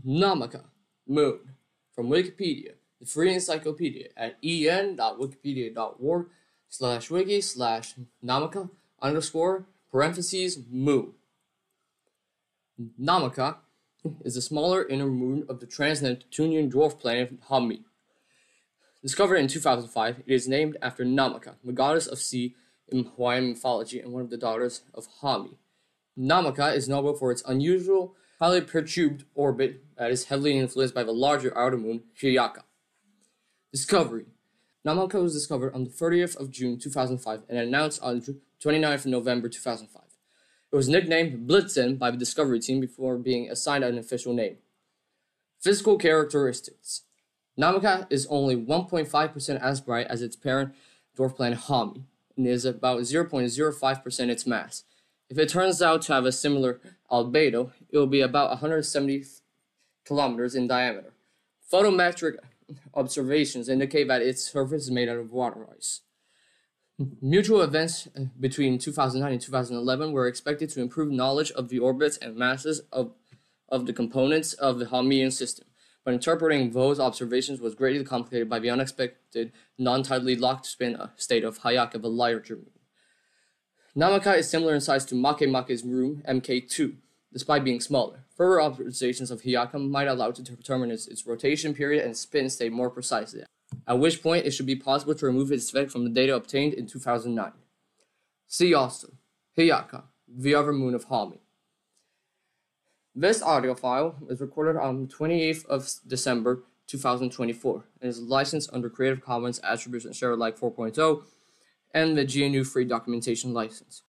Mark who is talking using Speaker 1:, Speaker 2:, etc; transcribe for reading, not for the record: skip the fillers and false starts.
Speaker 1: Namaka, moon. From Wikipedia, the free encyclopedia at en.wikipedia.org/wiki/namaka_moon. Namaka is the smaller inner moon of the trans-Neptunian dwarf planet Haumea. Discovered in 2005, it is named after Namaka, the goddess of sea in Hawaiian mythology and one of the daughters of Haumea. Namaka is notable for its unusual, highly perturbed orbit that is heavily influenced by the larger outer moon, Hi'iaka. Discovery. Namaka was discovered on the 30th of June 2005 and announced on 29th of November 2005. It was nicknamed Blitzen by the discovery team before being assigned an official name. Physical characteristics. Namaka is only 1.5% as bright as its parent dwarf planet Haumea and is about 0.05% its mass. If it turns out to have a similar albedo, it will be about 170 kilometers in diameter. Photometric observations indicate that its surface is made out of water ice. Mutual events between 2009 and 2011 were expected to improve knowledge of the orbits and masses of the components of the Haumean system, but interpreting those observations was greatly complicated by the unexpected non-tidally locked spin state of Hi'iaka, the larger moon. Namaka is similar in size to Makemake's moon, MK2, despite being smaller. Further observations of Hi'iaka might allow to determine its rotation period and spin state more precisely, at which point it should be possible to remove its effect from the data obtained in 2009. See also, Hi'iaka, the other moon of Haumea. This audio file is recorded on the 28th of December 2024 and is licensed under Creative Commons Attribution Share Alike 4.0 and the GNU Free Documentation License.